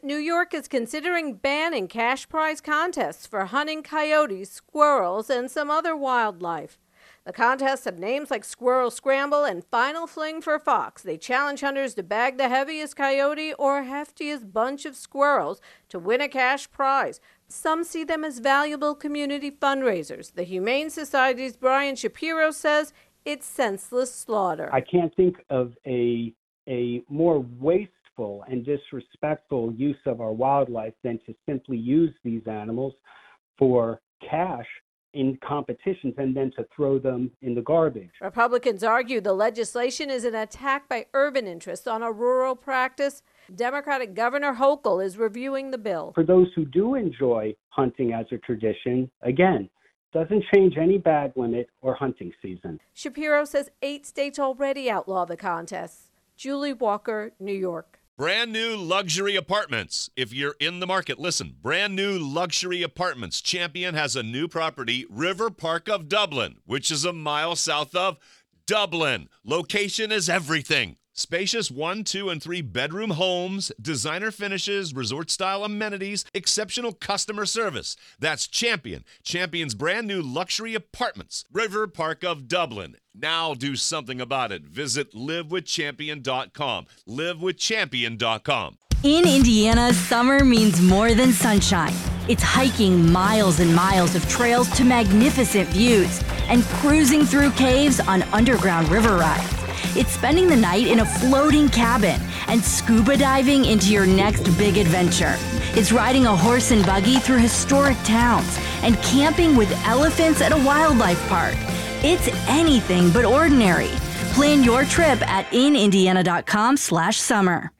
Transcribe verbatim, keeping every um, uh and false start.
New York is considering banning cash prize contests for hunting coyotes, squirrels, and some other wildlife. The contests have names like Squirrel Scramble and Final Fling for Fox. They challenge hunters to bag the heaviest coyote or heftiest bunch of squirrels to win a cash prize. Some see them as valuable community fundraisers. The Humane Society's Brian Shapiro says it's senseless slaughter. I can't think of a a more wasteful and disrespectful use of our wildlife than to simply use these animals for cash in competitions and then to throw them in the garbage. Republicans argue the legislation is an attack by urban interests on a rural practice. Democratic Governor Hochul is reviewing the bill. For those who do enjoy hunting as a tradition, again, doesn't change any bag limit or hunting season. Shapiro says eight states already outlaw the contests. Julie Walker, New York. Brand new luxury apartments. If you're in the market, listen. Brand new luxury apartments. Champion has a new property, River Park of Dublin, which is a mile south of Dublin. Location is everything. Spacious one, two, and three bedroom homes, designer finishes, resort-style amenities, exceptional customer service. That's Champion. Champion's brand new luxury apartments, River Park of Dublin. Now do something about it. Visit live with champion dot com. live with champion dot com. In Indiana, summer means more than sunshine. It's hiking miles and miles of trails to magnificent views and cruising through caves on underground river rides. It's spending the night in a floating cabin and scuba diving into your next big adventure. It's riding a horse and buggy through historic towns and camping with elephants at a wildlife park. It's anything but ordinary. Plan your trip at in indiana dot com slash summer.